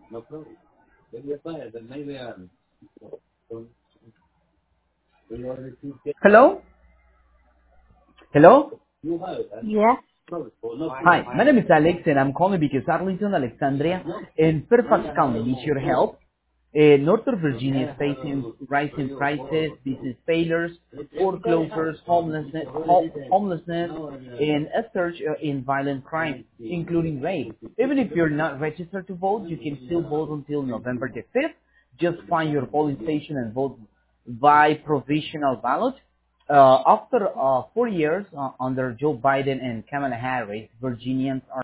Hello? Hello? Yes. Hi, my name is Alex and I'm calling because Arlington, Alexandria, in Fairfax County needs your help. Northern Virginia is facing rising prices, business failures, foreclosures, homelessness, and a surge in violent crime, including rape. Even if you're not registered to vote, you can still vote until November the 5th. Just find your polling station and vote by provisional ballot. After 4 years under Joe Biden and Kamala Harris, Virginians are